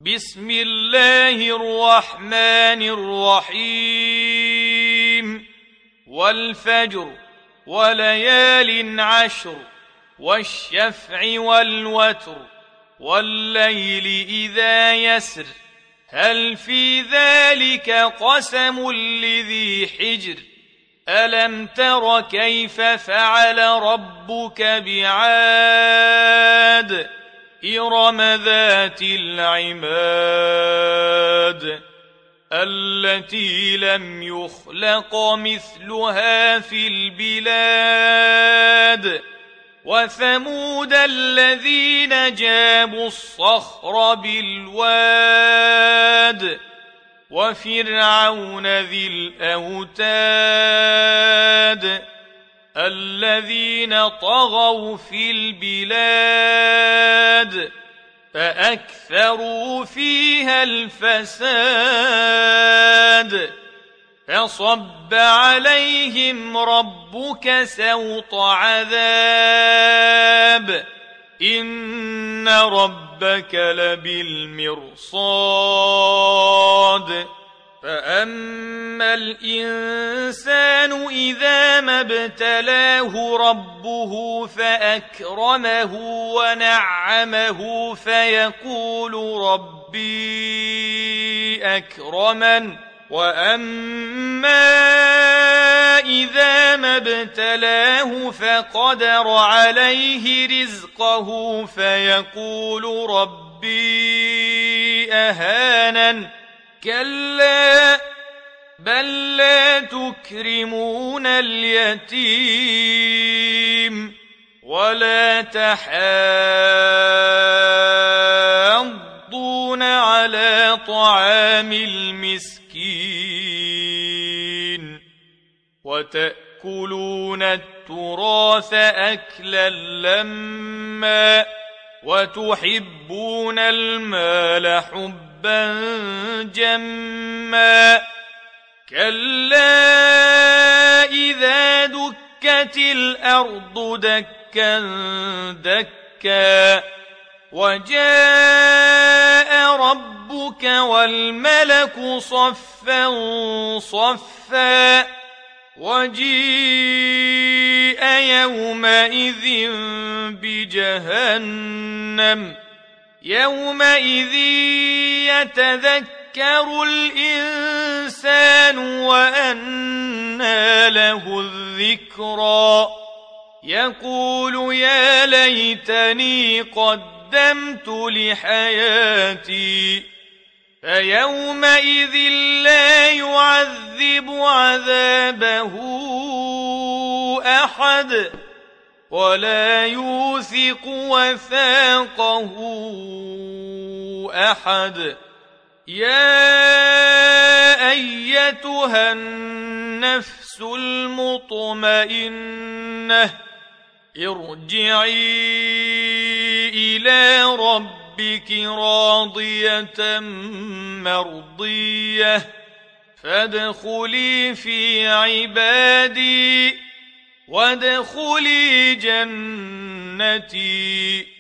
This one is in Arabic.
بسم الله الرحمن الرحيم والفجر وليال عشر والشفع والوتر والليل إذا يسر هل في ذلك قسم لذي حجر ألم تر كيف فعل ربك بعاد إرم ذات العماد التي لم يخلق مثلها في البلاد وثمود الذين جابوا الصخر بالواد وفرعون ذي الأوتاد الذين طغوا في البلاد فأكثروا فيها الفساد فصب عليهم ربك سوط عذاب إن ربك لبالمرصاد فأما الإنسان إذا ما ابتلاه ربه فأكرمه ونعمه فيقول ربي أكرمن وأما إذا ما ابتلاه فقدر عليه رزقه فيقول ربي أهانن كلا بل لا تكرمون اليتيم ولا تحاضون على طعام المسكين وتأكلون التراث أكلا لما وتحبون المال حبا جما كلا إذا دكت الأرض دكا دكا وجاء ربك والملك صفا صفا وجيء يومئذ بجهنم يومئذ يتذكر الإنسان وأنى له الذكرى يقول يا ليتني قدمت لحياتي فيومئذ لا يعذب عذابه أحد ولا يوثق وثاقه أحد يا أيتها النفس المطمئنة ارجعي إلى ربك راضية مرضية فادخلي في عبادي وادخلي جنتي